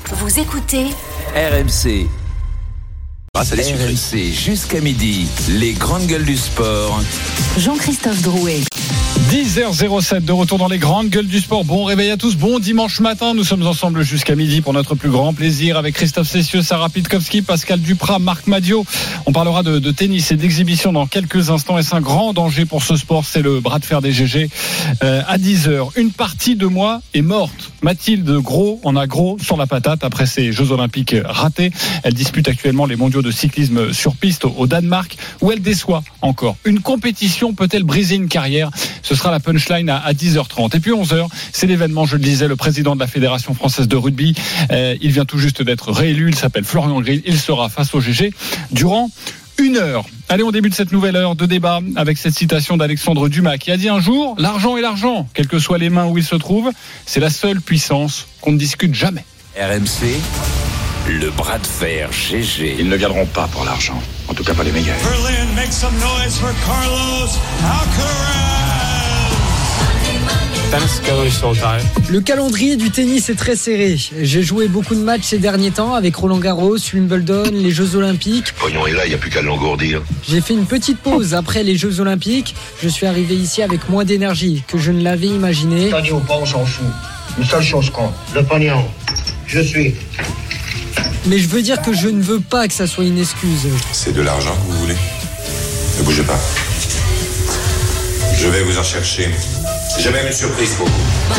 Vous écoutez RMC. RMC jusqu'à midi, les grandes gueules du sport. Jean-Christophe Drouet. 10h07 de retour dans les grandes gueules du sport. Bon réveil à tous, bon dimanche matin. Nous sommes ensemble jusqu'à midi pour notre plus grand plaisir avec Christophe Cessieux, Sarah Pitkowski, Pascal Duprat, Marc Madiot. On parlera de tennis et d'exhibition dans quelques instants. Est-ce un grand danger pour ce sport? C'est le bras de fer des GG à 10h. Une partie de moi est morte. Mathilde Gros en a gros sur la patate après ses Jeux Olympiques ratés. Elle dispute actuellement les mondiaux de cyclisme sur piste au Danemark, où elle déçoit encore. Une compétition peut-elle briser une carrière? Ce sera la punchline à 10h30. Et puis 11h, c'est l'événement, je le disais, le président de la Fédération française de rugby. Il vient tout juste d'être réélu, il s'appelle Florian Grill. Il sera face au GG durant 1 heure. Allez, on débute cette nouvelle heure de débat avec cette citation d'Alexandre Dumas qui a dit un jour: l'argent est l'argent, quelles que soient les mains où il se trouve, c'est la seule puissance qu'on ne discute jamais. RMC, le bras de fer GG. Ils ne viendront pas pour l'argent, en tout cas pas les meilleurs. Berlin, make some noise for Carlos Alcaraz. Le calendrier du tennis est très serré. J'ai joué beaucoup de matchs ces derniers temps avec Roland Garros, Wimbledon, les Jeux Olympiques. Pognon est là, il n'y a plus qu'à l'engourdir. J'ai fait une petite pause après les Jeux Olympiques. Je suis arrivé ici avec moins d'énergie que je ne l'avais imaginé. Pognon ou pas, on s'en fout. Une seule chose compte, le pognon. Je suis. Mais je veux dire que je ne veux pas que ça soit une excuse. C'est de l'argent que vous voulez? Ne bougez pas. Je vais vous en chercher. J'ai même une surprise pour vous.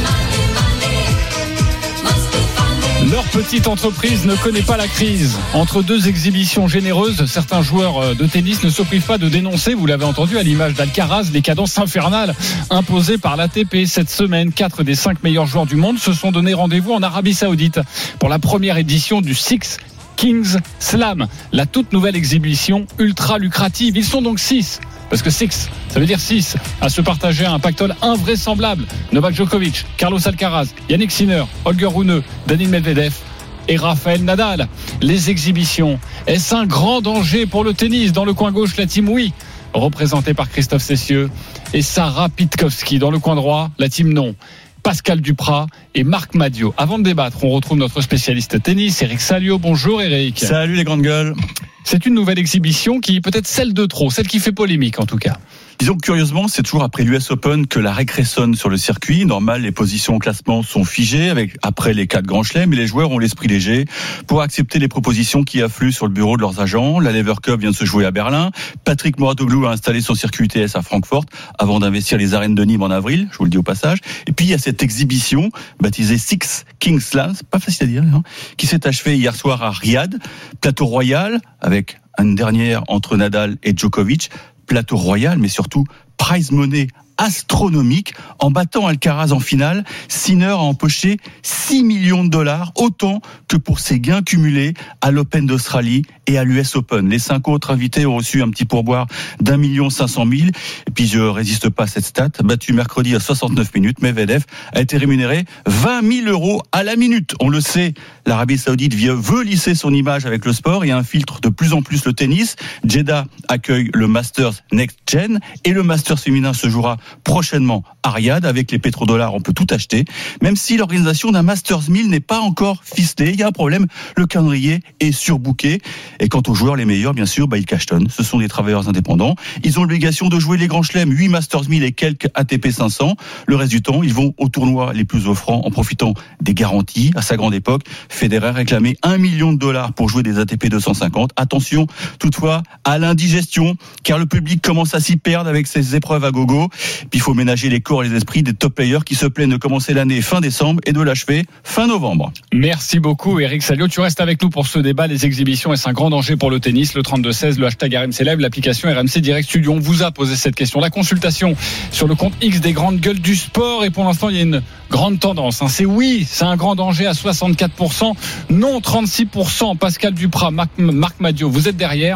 Leur petite entreprise ne connaît pas la crise. Entre deux exhibitions généreuses, certains joueurs de tennis ne se privent pas de dénoncer, vous l'avez entendu à l'image d'Alcaraz, les cadences infernales imposées par l'ATP. Cette semaine, 4 des 5 meilleurs joueurs du monde se sont donné rendez-vous en Arabie Saoudite pour la première édition du Six Kings Slam, la toute nouvelle exhibition ultra lucrative. Ils sont donc 6. Parce que 6, ça veut dire 6, à se partager un pactole invraisemblable. Novak Djokovic, Carlos Alcaraz, Yannick Sinner, Holger Rune, Daniil Medvedev et Rafael Nadal. Les exhibitions, est-ce un grand danger pour le tennis? Dans le coin gauche, la team oui, représentée par Christophe Cessieux et Sarah Pitkowski. Dans le coin droit, la team non, Pascal Duprat et Marc Madiot. Avant de débattre, on retrouve notre spécialiste tennis, Eric Salio. Bonjour Eric. Salut les grandes gueules. C'est une nouvelle exhibition qui est peut-être celle de trop, celle qui fait polémique en tout cas. Disons que curieusement, c'est toujours après l'US Open que la règle résonne sur le circuit. Normal, les positions au classement sont figées après les 4 grands chelems, mais les joueurs ont l'esprit léger pour accepter les propositions qui affluent sur le bureau de leurs agents. La Lever Cup vient de se jouer à Berlin. Patrick Mouratoglou a installé son circuit UTS à Francfort avant d'investir les arènes de Nîmes en avril, je vous le dis au passage. Et puis il y a cette exhibition baptisée Six Kings Slam, c'est pas facile à dire, hein, qui s'est achevée hier soir à Riyad, plateau royal avec une dernière entre Nadal et Djokovic. Plateau royal, mais surtout prize money astronomique. En battant Alcaraz en finale, Sinner a empoché $6 millions, autant que pour ses gains cumulés à l'Open d'Australie et à l'US Open. Les 5 autres invités ont reçu un petit pourboire d'1 500 000. Et puis je résiste pas à cette stat. Battu mercredi à 69 minutes, Medvedev a été rémunéré 20 000 € à la minute. On le sait, l'Arabie Saoudite veut lisser son image avec le sport et infiltre de plus en plus le tennis. Jeddah accueille le Masters Next Gen et le Masters féminin se jouera prochainement à Riyad. Avec les pétrodollars, on peut tout acheter. Même si l'organisation d'un Masters 1000 n'est pas encore ficelée, il y a un problème, le calendrier est surbooké. Et quant aux joueurs les meilleurs, bien sûr, ils cachetonnent. Ce sont des travailleurs indépendants. Ils ont l'obligation de jouer les grands chelems, 8 Masters 1000 et quelques ATP 500. Le reste du temps, ils vont aux tournois les plus offrants en profitant des garanties. À sa grande époque, Federer réclamait $1 million pour jouer des ATP 250. Attention, toutefois, à l'indigestion, car le public commence à s'y perdre avec ces épreuves à gogo. Puis il faut ménager les corps et les esprits des top players qui se plaignent de commencer l'année fin décembre et de l'achever fin novembre. Merci beaucoup Eric Salio. Tu restes avec nous pour ce débat. Les exhibitions, est-ce un grand danger pour le tennis? Le 32-16, le hashtag RMC Live, l'application RMC Direct Studio. On vous a posé cette question. La consultation sur le compte X des grandes gueules du sport. Et pour l'instant, il y a une grande tendance. C'est oui, c'est un grand danger à 64%. Non, 36%. Pascal Duprat, Marc Madiot, vous êtes derrière.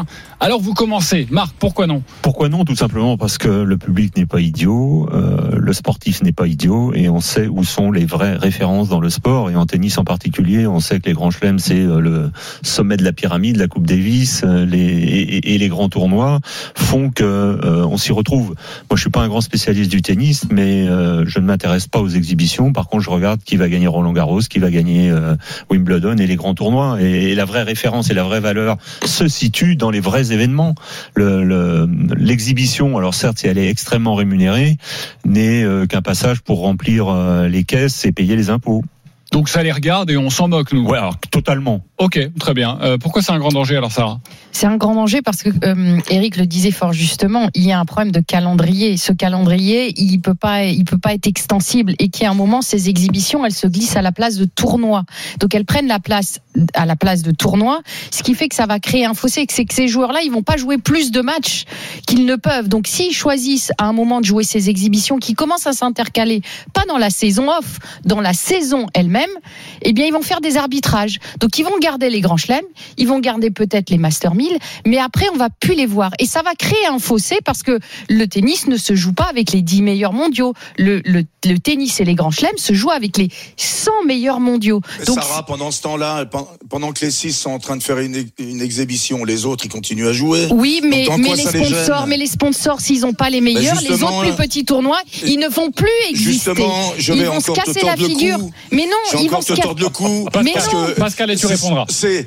Alors vous commencez. Marc, pourquoi non ? Pourquoi non ? Tout simplement parce que le public n'est pas idiot, le sportif n'est pas idiot, et on sait où sont les vraies références dans le sport, et en tennis en particulier, on sait que les grands chelems, c'est le sommet de la pyramide, la Coupe Davis, et les grands tournois font que on s'y retrouve. Moi, je suis pas un grand spécialiste du tennis, mais je ne m'intéresse pas aux exhibitions. Par contre, je regarde qui va gagner Roland-Garros, qui va gagner Wimbledon et les grands tournois, et la vraie référence et la vraie valeur se situe dans les vrais événements. L'exhibition, alors certes, si elle est extrêmement rémunérée, n'est qu'un passage pour remplir les caisses et payer les impôts. Donc ça les regarde et on s'en moque, nous. Ouais, alors, totalement. Ok, très bien. Pourquoi c'est un grand danger alors, Sarah ? C'est un grand danger parce que Eric le disait fort justement, il y a un problème de calendrier. Ce calendrier, il peut pas être extensible, et qu'à un moment, ces exhibitions, elles se glissent à la place de tournois. Donc elles prennent la place à la place de tournois, ce qui fait que ça va créer un fossé. C'est que ces joueurs-là, ils vont pas jouer plus de matchs qu'ils ne peuvent. Donc s'ils choisissent à un moment de jouer ces exhibitions qui commencent à s'intercaler, pas dans la saison off, dans la saison elle-même, eh bien ils vont faire des arbitrages. Donc ils vont garder les grands chelems, ils vont garder peut-être les Master 1000, mais après on va plus les voir, et ça va créer un fossé parce que le tennis ne se joue pas avec les 10 meilleurs mondiaux. Le tennis et les grands chelems se jouent avec les 100 meilleurs mondiaux. Donc Sarah, pendant ce temps-là, pendant que les 6 sont en train de faire une exhibition, les autres ils continuent à jouer. Oui, mais les sponsors, s'ils n'ont pas les meilleurs, les autres plus petits tournois, ils ne vont plus exister. Justement, je vais encore te tordre le cou. Mais non, ils vont se tordre le cou. Pascal, et tu répondras. Ces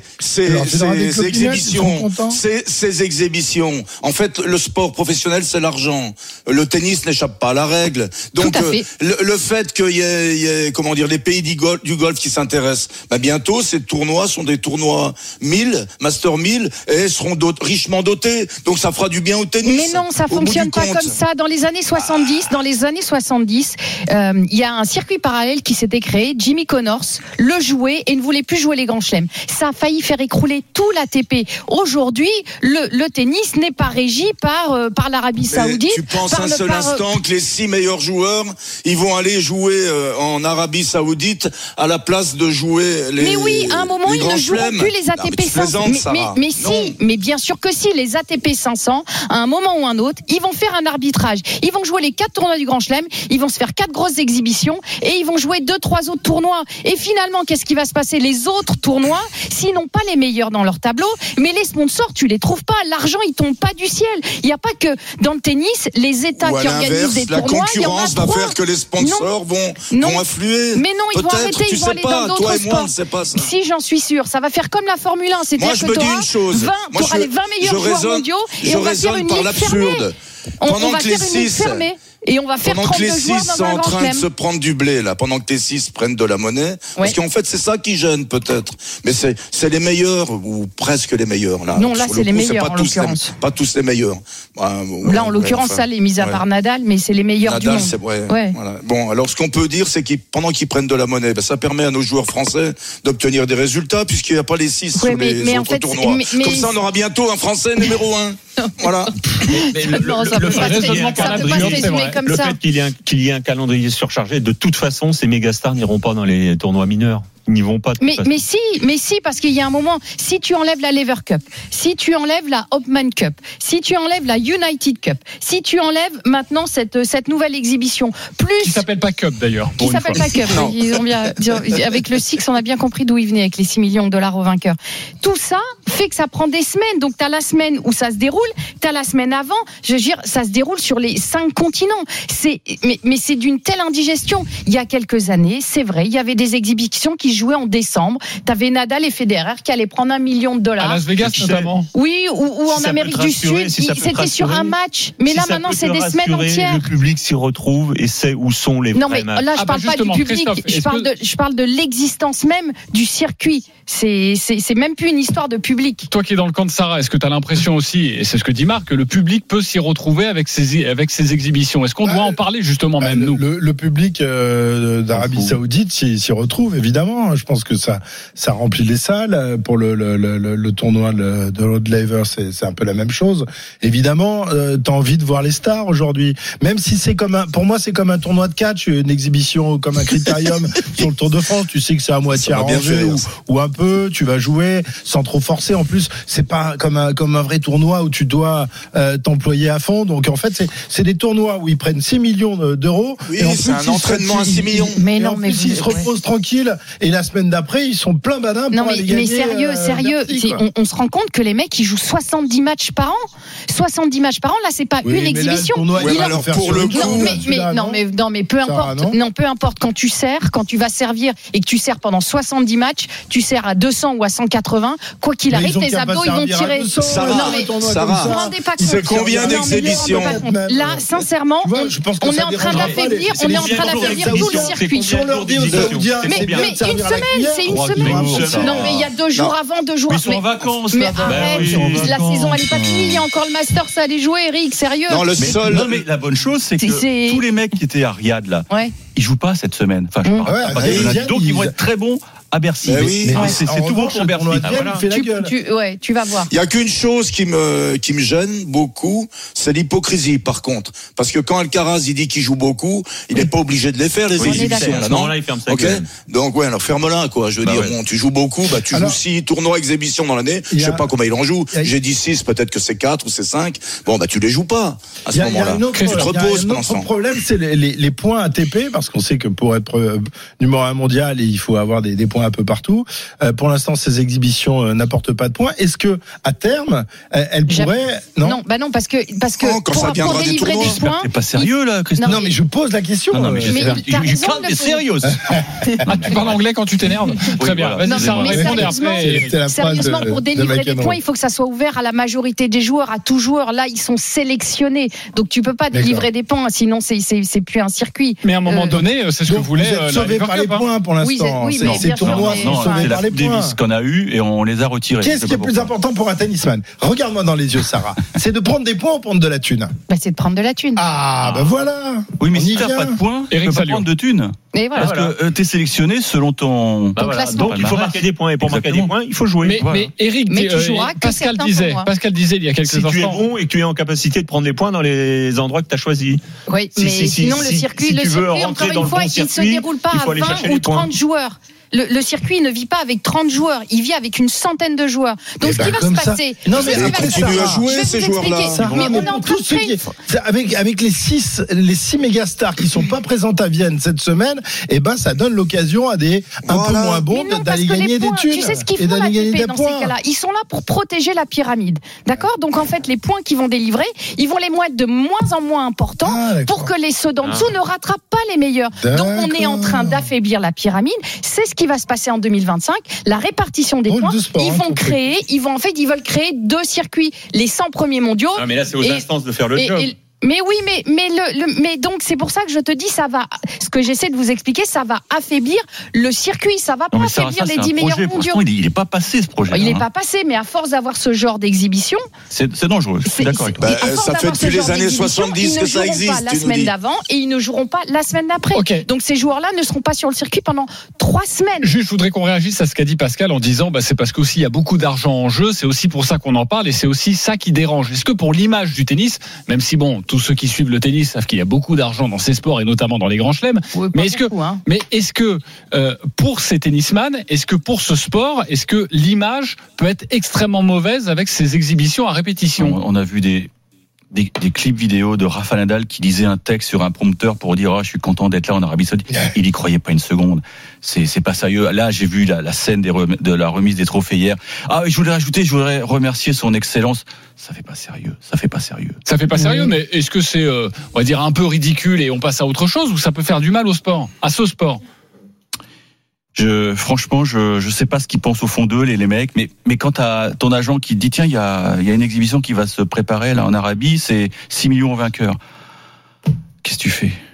exhibitions. En fait, le sport professionnel, c'est l'argent. Le tennis n'échappe pas à la règle. Donc, le fait qu'il y ait, comment dire, les pays du golf qui s'intéressent, bientôt, ces tournois sont des tournois 1000, Master 1000, et seront richement dotés. Donc, ça fera du bien au tennis. Mais non, ça fonctionne pas comme ça. Dans les années 70, il y a un circuit parallèle qui s'était créé. Jimmy Connors le jouait et ne voulait plus jouer les grands chelems. Ça a failli faire écrouler tout l'ATP. Aujourd'hui, le tennis n'est pas régi par l'Arabie Saoudite. Tu penses un seul instant que les 6 meilleurs joueurs, ils vont aller jouer en Arabie Saoudite à la place de jouer les. Mais oui, à un moment ils ne joueront plus les ATP 500. Mais bien sûr que si, les ATP 500, à un moment ou un autre, ils vont faire un arbitrage. Ils vont jouer les 4 tournois du Grand Chelem, ils vont se faire 4 grosses exhibitions et ils vont jouer 2-3 autres tournois. Et finalement, qu'est-ce qui va se passer ? Les autres tournois, s'ils n'ont pas les meilleurs dans leur tableau, mais les sponsors, tu les trouves pas. L'argent, il tombe pas du ciel. Il n'y a pas que dans le tennis, les États qui organisent des tournois. La concurrence va faire que les sponsors vont affluer. Mais non, ils vont arrêter, ils vont aller dans d'autres sports. Si, j'en suis sûr. Ça va faire comme la Formule 1. C'est-à-dire que tu auras les 20 meilleurs joueurs mondiaux et on va faire une ligue fermée. On va faire une ligue fermée. Et on va faire 32 joueurs dans un grand chelem. Pendant que les 6 sont en train de se prendre du blé, là, pendant que les 6 prennent de la monnaie, parce qu'en fait, c'est ça qui gêne, peut-être. Mais c'est les meilleurs, ou presque les meilleurs, là. Non, là, c'est les meilleurs, en l'occurrence. Pas tous les meilleurs. Là, en l'occurrence, ça l'est mis à part Nadal, mais c'est les meilleurs du monde. Voilà. Bon, alors, ce qu'on peut dire, c'est que pendant qu'ils prennent de la monnaie, ça permet à nos joueurs français d'obtenir des résultats, puisqu'il n'y a pas les 6 sur les autres tournois. Comme ça, on aura bientôt un Français numéro 1. Voilà. Le fait qu'il y ait un calendrier surchargé, de toute façon, ces mégastars n'iront pas dans les tournois mineurs. Ils n'y vont pas. Mais si, parce qu'il y a un moment, si tu enlèves la Lever Cup, si tu enlèves la Hopman Cup, si tu enlèves la United Cup, si tu enlèves maintenant cette nouvelle exhibition, qui s'appelle pas Cup d'ailleurs. Qui s'appelle pas Cup. Ils ont bien, avec le Six, on a bien compris d'où ils venaient avec les 6 millions de dollars aux vainqueurs. Tout ça fait que ça prend des semaines. Donc t'as la semaine où ça se déroule, t'as la semaine avant. Je veux dire, ça se déroule sur les 5 continents. Mais c'est d'une telle indigestion. Il y a quelques années, c'est vrai, il y avait des exhibitions qui jouaient en décembre. T'avais Nadal et Federer qui allaient prendre $1 million. À Las Vegas notamment. Oui, ou en Amérique du Sud. C'était sur un match. Mais là maintenant, c'est des semaines entières. Le public s'y retrouve et sait où sont les vrais matchs. Là, je parle pas du public. Je parle de l'existence même du circuit. C'est même plus une histoire de public. Toi qui es dans le camp de Sarah, est-ce que tu as l'impression aussi, et c'est ce que dit Marc, que le public peut s'y retrouver avec ces exhibitions ? Est-ce qu'on doit en parler justement même nous ? Le public d'Arabie Saoudite s'y retrouve évidemment. important. Je pense que ça remplit les salles. Pour le tournoi de Rod Laver, c'est un peu la même chose. Évidemment, t'as envie de voir les stars aujourd'hui. Même si pour moi, c'est comme un tournoi de catch, une exhibition comme un critérium sur le Tour de France. Tu sais que c'est à moitié arrangé ou un peu. Tu vas jouer sans trop forcer. En plus, c'est pas comme un vrai tournoi où tu dois t'employer à fond. Donc en fait, c'est des tournois où ils prennent 6 millions d'euros. Oui, et en c'est plus, un entraînement à 6 millions. Mais non, mais ils se reposent tranquille. Et la semaine d'après, ils sont plein badins pour aller gagner. Mais sérieux, on se rend compte que les mecs, ils jouent 70 matchs par an. 70 matchs par an, là, c'est pas une exhibition. Alors pour le coup, non, mais peu importe. Non, peu importe. Quand tu vas servir et que tu sers pendant 70 matchs, tu sers à 200 ou à 180. Quoi qu'il arrive, tes abdos, ils vont tirer. Sarah, c'est combien d'exhibitions? Là, sincèrement, on est en train d'affaiblir tout le circuit. Mais une semaine, c'est une semaine. Non, mais il y a 2 jours avant, 2 jours après. Ils sont en vacances. Mais arrête, la saison elle est pas finie. Il y a encore le Masters à aller jouer, Eric. Sérieux. Non, mais la bonne chose, c'est que tous les mecs qui étaient à Riyad là, ils jouent pas cette semaine. Enfin, donc ils vont être très bons à Bercy. C'est tout bon pour Bercy. Tu vas voir. Il y a qu'une chose qui me gêne beaucoup, c'est l'hypocrisie par contre. Parce que quand Alcaraz il dit qu'il joue beaucoup, il n'est pas obligé de les faire les exhibitions là, non? Là, il ferme ça. OK. Donc alors ferme-la quoi. Je veux dire bon, tu joues beaucoup, tu joues 6 tournois exhibitions dans l'année, je sais pas combien il en joue. J'ai dit 6, peut-être que c'est 4 ou c'est 5. Bon tu les joues pas à ce moment-là. Tu te reposes pendant ce temps. Le problème c'est les points ATP parce qu'on sait que pour être numéro 1 mondial, il faut avoir des points un peu partout. Pour l'instant, ces exhibitions n'apportent pas de points. Est-ce que à terme, elles pourraient non, parce que pour délivrer des points, c'est pas sérieux là, Christophe. Non, mais je pose la question. Non, mais t'es sérieux. Tu parles anglais quand tu t'énerves. Très bien. Vas-y, ça répondez après. Sérieusement, pour délivrer des points, il faut que ça soit ouvert à la majorité des joueurs, à tout joueur. Là, ils sont sélectionnés, donc tu peux pas délivrer des points, sinon c'est plus un circuit. Mais à un moment donné, c'est ce que voulait. Sauvé par les points pour l'instant. Ces tournois sont sauvés par les points. Davis qu'on a eu et on les a retirés. Qu'est-ce qui est plus important pour un tennisman? Regarde-moi dans les yeux, Sarah. C'est de prendre des points ou prendre de la thune? C'est de prendre de la thune. Ah, voilà. Oui, mais si tu n'as pas de points, tu peux pas prendre de thune. Parce que tu es sélectionné selon ton. Donc il faut marquer des points. Et pour marquer des points, il faut jouer. Mais Eric, Pascal disait il y a quelques instants. Si tu es bon et que tu es en capacité de prendre des points dans les endroits que tu as choisis. Oui, mais sinon le circuit, encore une fois, il ne se déroule pas à 20 ou 30 joueurs. Le circuit ne vit pas avec 30 joueurs, il vit avec une centaine de joueurs. Donc ce qui va se passer, continue à jouer ces joueurs-là. Mais on est en train de créer avec les 6 mégastars qui sont pas présentes à Vienne cette semaine, ça donne l'occasion à des un peu moins bons d'aller gagner des thunes. Tu sais ce qu'ils font l'ATP dans ces cas-là? Ils sont là pour protéger la pyramide. D'accord? Donc en fait, les points qu'ils vont délivrer, ils vont les mettre de moins en moins importants pour que ceux d'en dessous ne rattrapent pas les meilleurs. Donc on est en train d'affaiblir la pyramide. C'est ce qui va se passer en 2025, la répartition des points. Ils veulent créer 2 circuits, les 100 premiers mondiaux. Mais là, c'est aux instances de faire le job. Mais oui, mais donc c'est pour ça que je te dis, ce que j'essaie de vous expliquer, ça va affaiblir le circuit, ça va pas affaiblir les 10 meilleurs mondiaux. Il n'est pas passé ce projet. Il n'est pas passé, mais à force d'avoir ce genre d'exhibition, c'est dangereux. Je suis d'accord avec toi. Ça fait depuis les années 70 que ça existe. Ils ne joueront pas la semaine d'avant et ils ne joueront pas la semaine d'après. Okay. Donc ces joueurs-là ne seront pas sur le circuit pendant 3 semaines. Juste, je voudrais qu'on réagisse à ce qu'a dit Pascal en disant, c'est parce qu'aussi il y a beaucoup d'argent en jeu, c'est aussi pour ça qu'on en parle et c'est aussi ça qui dérange. Est-ce que pour l'image du tennis, même si tous ceux qui suivent le tennis savent qu'il y a beaucoup d'argent dans ces sports et notamment dans les grands chelems. Mais est-ce que pour ces tennisman, est-ce que pour ce sport, est-ce que l'image peut être extrêmement mauvaise avec ces exhibitions à répétition? On a vu des clips vidéo de Rafa Nadal qui lisait un texte sur un prompteur pour dire je suis content d'être là en Arabie Saoudite. Il y croyait pas une seconde. C'est pas sérieux. Là, j'ai vu la scène de la remise des trophées hier. Je voudrais remercier son excellence. Ça fait pas sérieux. Ça fait pas sérieux, mais est-ce que c'est on va dire un peu ridicule et on passe à autre chose ou ça peut faire du mal au sport, à ce sport? Franchement, je sais pas ce qu'ils pensent au fond d'eux, les mecs, mais quand t'as ton agent qui te dit tiens, il y a une exhibition qui va se préparer là en Arabie, c'est 6 millions vainqueurs. Qu'est-ce que tu fais?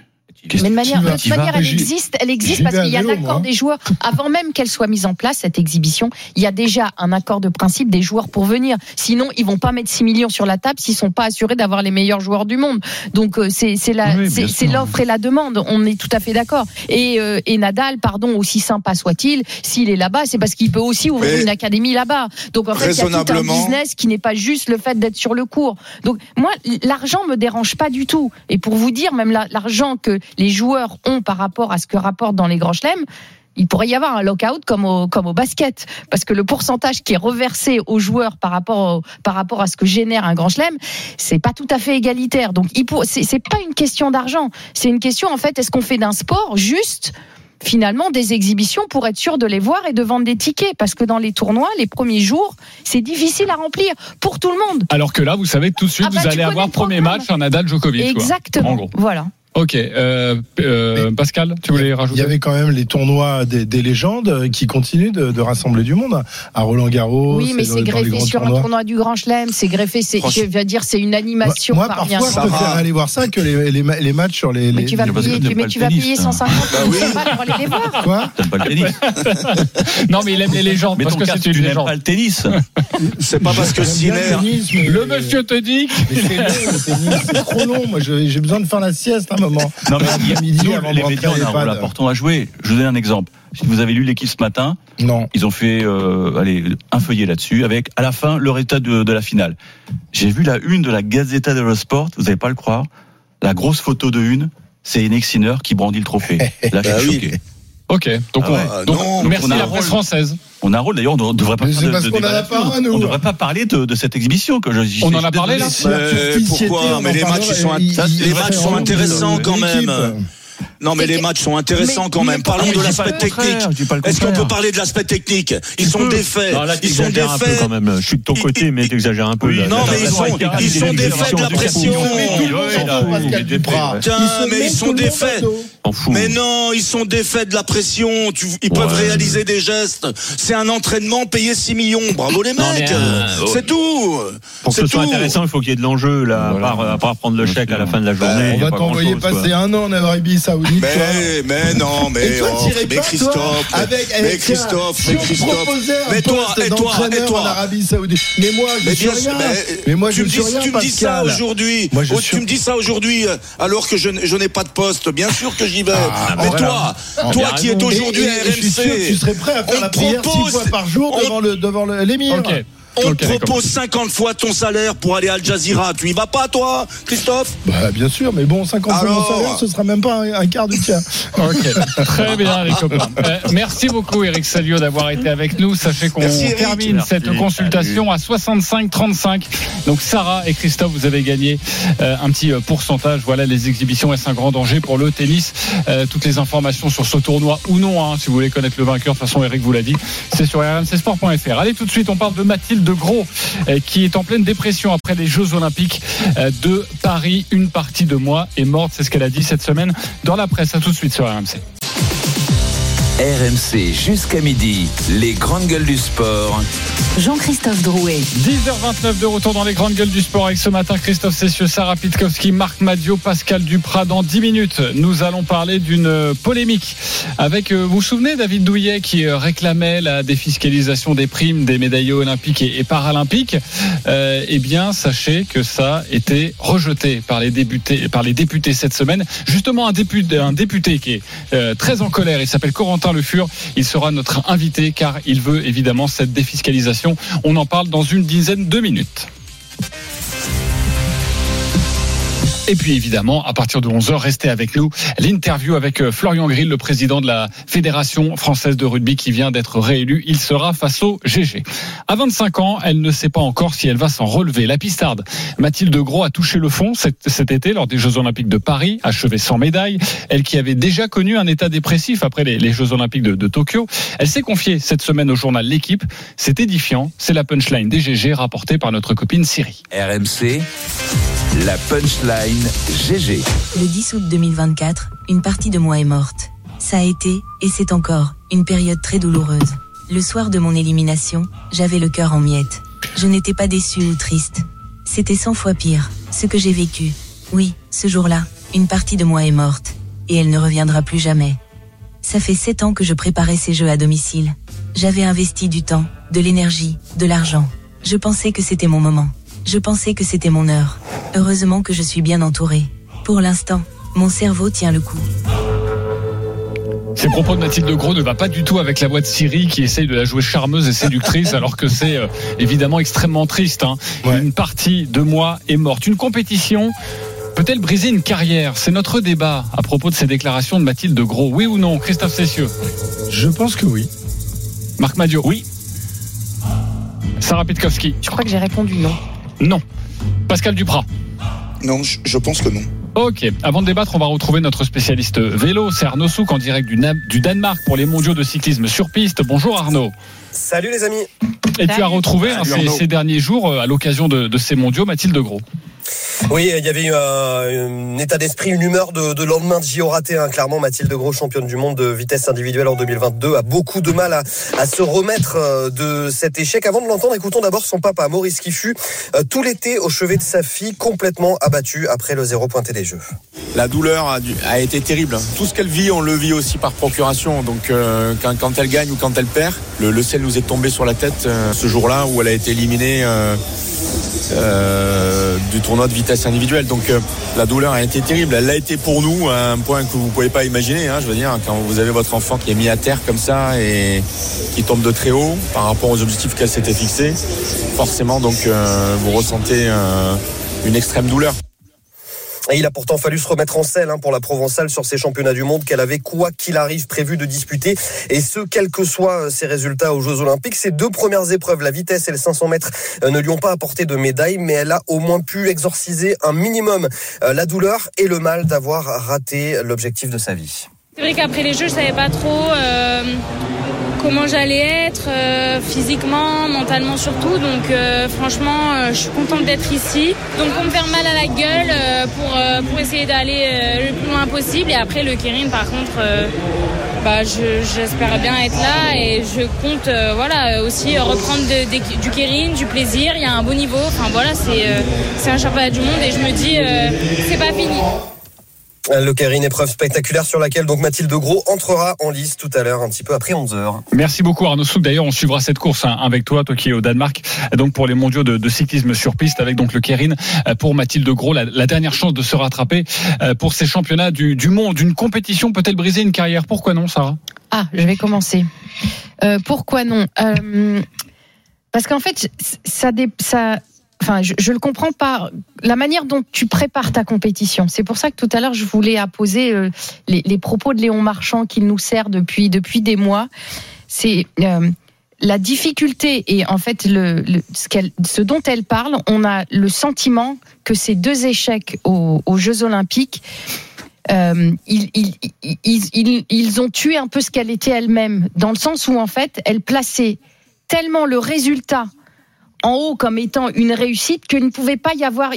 Mais de manière, elle existe parce qu'il y a l'accord des joueurs. Avant même qu'elle soit mise en place, cette exhibition, il y a déjà un accord de principe des joueurs pour venir. Sinon, ils vont pas mettre 6 millions sur la table s'ils sont pas assurés d'avoir les meilleurs joueurs du monde. Donc, c'est l'offre et la demande. On est tout à fait d'accord. Et Nadal, aussi sympa soit-il, s'il est là-bas, c'est parce qu'il peut aussi ouvrir une académie là-bas. Donc, en fait, il y a tout un business qui n'est pas juste le fait d'être sur le court. Donc, moi, l'argent me dérange pas du tout. Et pour vous dire, même l'argent que les joueurs ont par rapport à ce que rapportent dans les grands chelems, il pourrait y avoir un lockout comme au basket, parce que le pourcentage qui est reversé aux joueurs par rapport à ce que génère un grand chelem, c'est pas tout à fait égalitaire. Donc c'est pas une question d'argent, c'est une question en fait, est-ce qu'on fait d'un sport juste finalement des exhibitions pour être sûr de les voir et de vendre des tickets, parce que dans les tournois, les premiers jours, c'est difficile à remplir pour tout le monde. Alors que là, vous savez tout de suite, vous allez avoir premier match un Nadal-Djokovic. Exactement. En gros. Voilà. Ok, Pascal, tu voulais rajouter? Il y avait quand même les tournoi des légendes qui continuent de rassembler du monde. À Roland-Garros. Oui, mais c'est greffé sur un tournoi du Grand Chelem, c'est greffé, je veux dire, c'est une animation. Moi, parfois, je préfère aller voir ça que les matchs sur les. Mais tu vas payer 150 balles pour aller les voir. Quoi? T'aimes pas le tennis? Non, mais il aime les légendes. Mais parce que c'est une légende. Pas le tennis. C'est pas parce que Sinner. Le monsieur te dit. Mais c'est long, le tennis, c'est trop long. Moi, j'ai besoin de faire la sieste un moment. Non, mais les médias ont un rôle important à jouer. Je vous donne un exemple. Si vous avez lu l'équipe ce matin, non, ils ont fait un feuillet là-dessus avec à la fin le résultat de la finale. J'ai vu la une de la Gazzetta dello Sport, vous n'allez pas le croire. La grosse photo de une, c'est Yannick Sinner qui brandit le trophée. Là, je suis choqué. Ok, donc, merci la presse française. On a un rôle, d'ailleurs, on ne devrait pas parler de cette exhibition. On en a parlé là. Pourquoi? Mais les matchs sont intéressants quand même. Non, mais les matchs sont intéressants quand même. Parlons de l'aspect technique. Est-ce qu'on peut parler de l'aspect technique? Ils sont défaits. Ils sont défaits quand même. Je suis de ton côté, mais t'exagères un peu. Non, mais ils sont défaits de la pression. Mais ils sont défaits. Mais non, ils sont défaits de la pression. Ils peuvent réaliser des gestes. C'est un entraînement payé 6 millions. Bravo les mecs. C'est tout. Pour que ce soit intéressant, il faut qu'il y ait de l'enjeu là, à part prendre le chèque à la fin de la journée. On va t'envoyer passer un an en Arabie Saoudite. Mais non, mais Christophe, mais toi, en Arabie Saoudite. Mais moi, je suis rien. Mais moi, je suis rien. Tu me dis ça aujourd'hui. Tu me dis ça aujourd'hui, alors que je n'ai pas de poste. Bien sûr que j'y vais. Mais toi qui es aujourd'hui à RMC, tu serais prêt à faire la prière 6 fois par jour devant l'émir. On te propose 50 fois ton salaire pour aller à Al Jazeera. Tu y vas pas, toi, Christophe? Bah, bien sûr, mais bon, 50 fois mon salaire, ce sera même pas un quart du tien. Ok, très bien, les copains. Merci beaucoup, Eric Salio, d'avoir été avec nous. Ça fait qu'on termine cette consultation à 65-35. Donc, Sarah et Christophe, vous avez gagné un petit pourcentage. Voilà, les exhibitions, est-ce un grand danger pour le tennis? Toutes les informations sur ce tournoi ou non, si vous voulez connaître le vainqueur, de toute façon, Eric vous l'a dit, c'est sur rmcsport.fr. Allez, tout de suite, on parle de Mathilde de Gros qui est en pleine dépression après les Jeux Olympiques de Paris. Une partie de moi est morte, c'est ce qu'elle a dit cette semaine dans la presse. À tout de suite sur RMC. RMC jusqu'à midi, les grandes gueules du sport. Jean-Christophe Drouet. 10h29 de retour dans les grandes gueules du sport avec ce matin Christophe Cessieux, Sarah Pitkowski, Marc Madiot, Pascal Duprat. Dans 10 minutes, nous allons parler d'une polémique avec, vous vous souvenez, David Douillet qui réclamait la défiscalisation des primes des médaillés olympiques et paralympiques. Eh bien, sachez que ça a été rejeté par les députés cette semaine. Justement, un député qui est très en colère, il s'appelle Corentin Le Fur. Il sera notre invité car il veut évidemment cette défiscalisation. On en parle dans une dizaine de minutes. Et puis évidemment, à partir de 11h, restez avec nous. L'interview avec Florian Grill, le président de la Fédération française de rugby qui vient d'être réélu. Il sera face au GG. À 25 ans, elle ne sait pas encore si elle va s'en relever. La pistarde Mathilde Gros a touché le fond cet été lors des Jeux Olympiques de Paris, achevée sans médaille. Elle qui avait déjà connu un état dépressif après les Jeux Olympiques de Tokyo. Elle s'est confiée cette semaine au journal L'Équipe. C'est édifiant. C'est la punchline des GG rapportée par notre copine Siri. RMC, la punchline GG. Le 10 août 2024, une partie de moi est morte. Ça a été, et c'est encore, une période très douloureuse. Le soir de mon élimination, j'avais le cœur en miettes. Je n'étais pas déçue ou triste. C'était 100 fois pire, ce que j'ai vécu. Oui, ce jour-là, une partie de moi est morte. et elle ne reviendra plus jamais. Ça fait 7 ans que je préparais ces jeux à domicile. J'avais investi du temps, de l'énergie, de l'argent. Je pensais que c'était mon moment. Je pensais que c'était mon heure. Heureusement que je suis bien entourée. Pour l'instant, mon cerveau tient le coup. Ces propos de Mathilde Gros ne va pas du tout avec la voix de Siri qui essaye de la jouer charmeuse et séductrice alors que c'est évidemment extrêmement triste. Ouais. Une partie de moi est morte. Une compétition peut-elle briser une carrière ? C'est notre débat à propos de ces déclarations de Mathilde Gros. Oui ou non, Christophe Cessieux ? Je pense que oui. Marc Madiot ? Oui. Sarah Pitkowski ? Je crois que j'ai répondu non. Non. Pascal Duprat ? Non, je pense que non. Ok, avant de débattre, on va retrouver notre spécialiste vélo, c'est Arnaud Souk en direct du Danemark pour les mondiaux de cyclisme sur piste. Bonjour Arnaud. Salut les amis. Et tu as retrouvé ces derniers jours, à l'occasion de ces mondiaux, Mathilde Gros. Oui, il y avait eu un état d'esprit, une humeur de lendemain de JO raté. Clairement, Mathilde Gros, championne du monde de vitesse individuelle en 2022, a beaucoup de mal à se remettre de cet échec. Avant de l'entendre, écoutons d'abord son papa, Maurice, qui fut tout l'été au chevet de sa fille, complètement abattu après le 0 pointé des Jeux. La douleur a été terrible. Tout ce qu'elle vit, on le vit aussi par procuration. Donc quand elle gagne ou quand elle perd, le ciel nous est tombé sur la tête ce jour-là où elle a été éliminée du tournoi de vitesse individuelle. Donc la douleur a été terrible. Elle l'a été pour nous à un point que vous ne pouvez pas imaginer. Je veux dire, quand vous avez votre enfant qui est mis à terre comme ça et qui tombe de très haut par rapport aux objectifs qu'elle s'était fixés, forcément donc vous ressentez une extrême douleur. Et il a pourtant fallu se remettre en selle pour la Provençale sur ces championnats du monde qu'elle avait, quoi qu'il arrive, prévu de disputer. Et ce, quels que soient ses résultats aux Jeux Olympiques. Ses 2 premières épreuves, la vitesse et le 500 mètres, ne lui ont pas apporté de médaille, mais elle a au moins pu exorciser un minimum la douleur et le mal d'avoir raté l'objectif de sa vie. C'est vrai qu'après les Jeux, je savais pas trop comment j'allais être physiququement, mentalement surtout. Donc franchement, je suis contente d'être ici. Donc pour me faire mal à la gueule, pour essayer d'aller le plus loin possible. Et après le Keirin, par contre, j'espère bien être là et je compte aussi reprendre du Keirin, du plaisir. Il y a un beau niveau. Enfin voilà, c'est un championnat du monde et je me dis c'est pas fini. Le Keirin, épreuve spectaculaire sur laquelle donc Mathilde Gros entrera en lice tout à l'heure, un petit peu après 11h. Merci beaucoup Arnaud Souk. D'ailleurs, on suivra cette course avec toi qui es au Danemark, donc pour les mondiaux de cyclisme sur piste, avec donc le Keirin pour Mathilde Gros, la dernière chance de se rattraper pour ces championnats du monde. Une compétition peut-elle briser une carrière ? Pourquoi non, Sarah ? Je vais commencer. Pourquoi non ? Parce qu'en fait, je le comprends pas. La manière dont tu prépares ta compétition. C'est pour ça que tout à l'heure, je voulais apposer les propos de Léon Marchand qu'il nous sert depuis des mois. C'est la difficulté et en fait ce dont elle parle. On a le sentiment que ces 2 échecs aux Jeux Olympiques, ils ont tué un peu ce qu'elle était elle-même, dans le sens où en fait, elle plaçait tellement le résultat en haut comme étant une réussite qu'il ne pouvait pas y avoir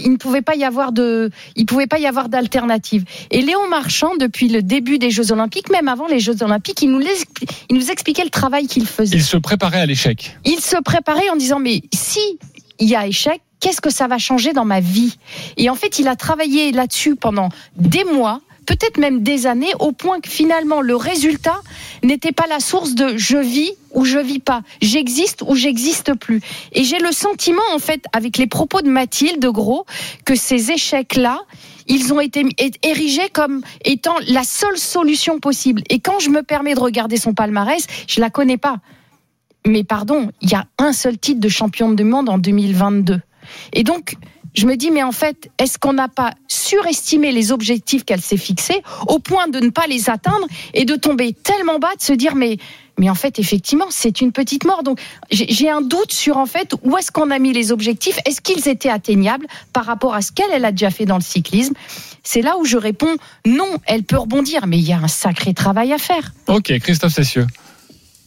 d'alternative. Et Léon Marchand, depuis le début des Jeux Olympiques, même avant les Jeux Olympiques, il nous expliquait le travail qu'il faisait. Il se préparait à l'échec. Il se préparait en disant mais si il y a échec, qu'est-ce que ça va changer dans ma vie ? Et en fait, il a travaillé là-dessus pendant des mois, peut-être même des années, au point que finalement le résultat n'était pas la source de je vis ou je vis pas, j'existe ou j'existe plus. Et j'ai le sentiment en fait, avec les propos de Mathilde Gros, que ces échecs-là, ils ont été érigés comme étant la seule solution possible. Et quand je me permets de regarder son palmarès, je la connais pas. Mais pardon, il y a un seul titre de championne du monde en 2022. Et donc, je me dis, mais en fait, est-ce qu'on n'a pas surestimé les objectifs qu'elle s'est fixés au point de ne pas les atteindre et de tomber tellement bas, de se dire, mais en fait, effectivement, c'est une petite mort. Donc, j'ai un doute sur, en fait, où est-ce qu'on a mis les objectifs ? Est-ce qu'ils étaient atteignables par rapport à ce qu'elle a déjà fait dans le cyclisme ? C'est là où je réponds, non, elle peut rebondir, mais il y a un sacré travail à faire. Ok, Christophe Cessieux.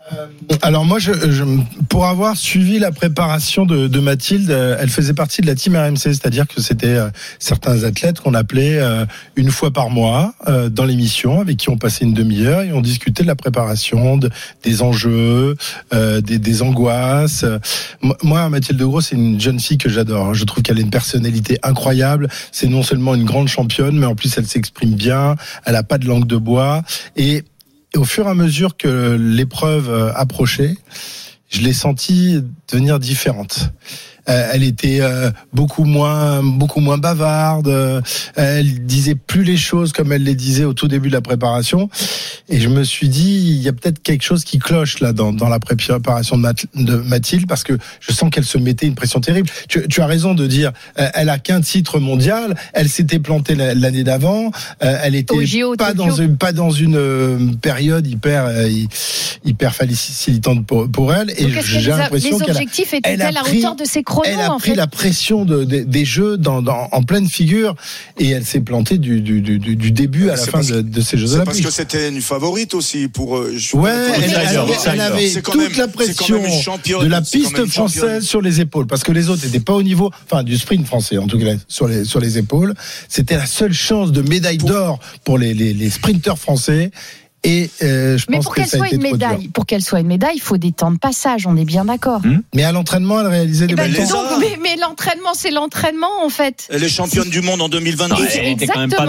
Alors moi, pour avoir suivi la préparation de Mathilde, elle faisait partie de la team RMC, c'est-à-dire que c'était certains athlètes qu'on appelait une fois par mois dans l'émission, avec qui on passait une demi-heure et on discutait de la préparation, des enjeux, des angoisses. Moi, Mathilde Gros, c'est une jeune fille que j'adore. Je trouve qu'elle a une personnalité incroyable. C'est non seulement une grande championne, mais en plus elle s'exprime bien. Elle a pas de langue de bois et au fur et à mesure que l'épreuve approchait, je l'ai sentie devenir différente. Elle était beaucoup moins bavarde. Elle disait plus les choses comme elle les disait au tout début de la préparation. Et je me suis dit, il y a peut-être quelque chose qui cloche là dans la préparation de Mathilde, parce que je sens qu'elle se mettait une pression terrible. Tu as raison de dire, elle a qu'un titre mondial. Elle s'était plantée l'année d'avant. Elle était pas dans une période hyper facilitante pour elle. Et j'ai l'impression les objectifs étaient à la hauteur de ses chronos. Elle a pris la pression des jeux en pleine figure et elle s'est plantée du début à la fin de ces Jeux Olympiques. Parce que c'était une favorite aussi pour. Elle avait toute la pression de la piste française sur les épaules, parce que les autres n'étaient pas au niveau, enfin du sprint français en tout cas sur les épaules. C'était la seule chance de médaille d'or pour les sprinteurs français. Et mais pour qu'elle soit une médaille, il faut des temps de passage, on est bien d'accord. Mais à l'entraînement, elle réalisait des belles temps. Mais l'entraînement, c'est l'entraînement en fait. Elle est championne du monde en 2022. Elle était quand même pas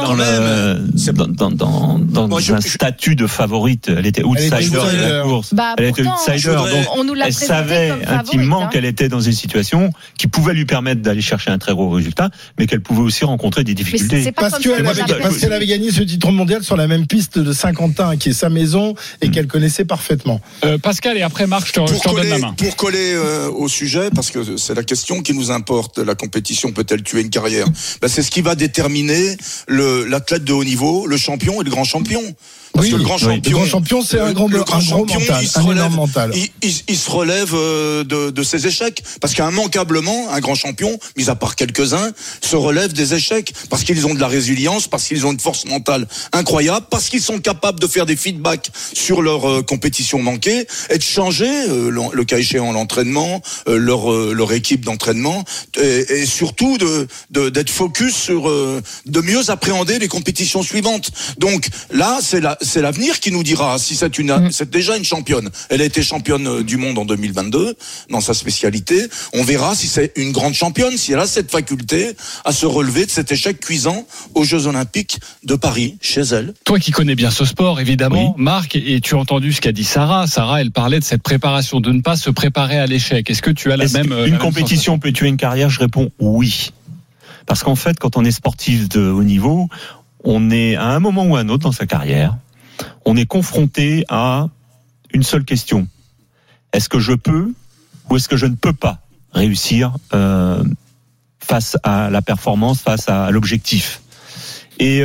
dans un statut de favorite. Elle était outsider de la course. Elle était outsider, donc elle savait intimement qu'elle était dans une situation qui pouvait lui permettre d'aller chercher un très gros résultat, mais qu'elle pouvait aussi rencontrer des difficultés. Parce qu'elle avait gagné ce titre mondial sur la même piste de Saint-Quentin, qui est sa maison et qu'elle connaissait parfaitement. Pascal, et après Marc, je te redonne la main. Pour coller au sujet, parce que c'est la question qui nous importe, la compétition peut-elle tuer une carrière ? C'est ce qui va déterminer l'athlète de haut niveau, le champion et le grand champion. Parce que le grand champion, c'est un grand mental. Il se relève de ses échecs, parce qu'immanquablement, un grand champion, mis à part quelques-uns, se relève des échecs, parce qu'ils ont de la résilience, parce qu'ils ont une force mentale incroyable, parce qu'ils sont capables de faire des feedbacks sur leur compétition manquée et de changer, le cas échéant, l'entraînement, leur équipe d'entraînement, et surtout d'être focus sur de mieux appréhender les compétitions suivantes. Donc là, c'est l'avenir qui nous dira si c'est déjà une championne. Elle a été championne du monde en 2022 dans sa spécialité. On verra si c'est une grande championne, si elle a cette faculté à se relever de cet échec cuisant aux Jeux Olympiques de Paris chez elle. Toi qui connais bien ce sport, évidemment, oui. Marc, et tu as entendu ce qu'a dit Sarah. Sarah, elle parlait de cette préparation, de ne pas se préparer à l'échec. Est-ce que tu as une compétition peut tuer une carrière ? Je réponds oui. Parce qu'en fait, quand on est sportif de haut niveau, on est à un moment ou à un autre dans sa carrière, on est confronté à une seule question. Est-ce que je peux ou est-ce que je ne peux pas réussir face à la performance, face à l'objectif ? Et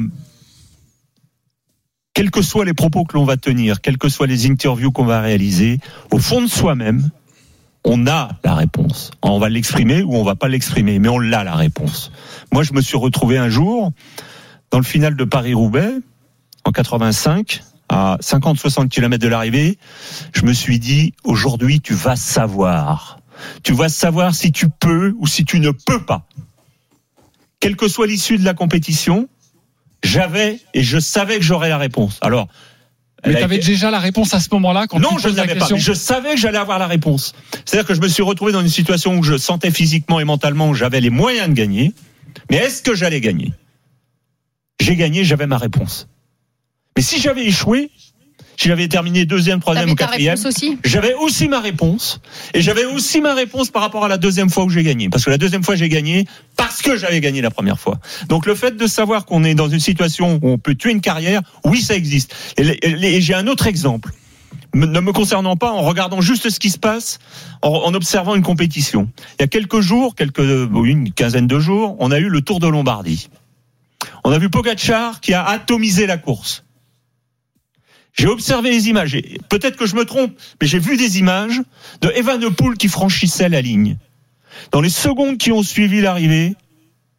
quels que soient les propos que l'on va tenir, quelles que soient les interviews qu'on va réaliser, au fond de soi-même, on a la réponse. On va l'exprimer ou on va pas l'exprimer, mais on l'a la réponse. Moi, je me suis retrouvé un jour dans le final de Paris-Roubaix, en 85, à 50-60 km de l'arrivée. Je me suis dit, aujourd'hui, tu vas savoir. Tu vas savoir si tu peux ou si tu ne peux pas. Quelle que soit l'issue de la compétition, je savais que j'aurais la réponse. Alors, mais tu avais déjà la réponse à ce moment-là quand non, je ne l'avais pas. Mais je savais que j'allais avoir la réponse. C'est-à-dire que je me suis retrouvé dans une situation où je sentais physiquement et mentalement que j'avais les moyens de gagner. Mais est-ce que j'allais gagner ? J'ai gagné, j'avais ma réponse. Mais si j'avais échoué, si j'avais terminé 2e, 3e ou 4e, j'avais aussi ma réponse. Et j'avais aussi ma réponse par rapport à la 2e fois où j'ai gagné. Parce que la 2e fois, j'ai gagné parce que j'avais gagné la première fois. Donc le fait de savoir qu'on est dans une situation où on peut tuer une carrière, oui, ça existe. Et j'ai un autre exemple. Ne me concernant pas, en regardant juste ce qui se passe, en observant une compétition. Il y a quelques jours, une quinzaine de jours, on a eu le Tour de Lombardie. On a vu Pogačar qui a atomisé la course. J'ai observé les images, et peut-être que je me trompe, mais j'ai vu des images de Evenepoel qui franchissait la ligne. Dans les secondes qui ont suivi l'arrivée,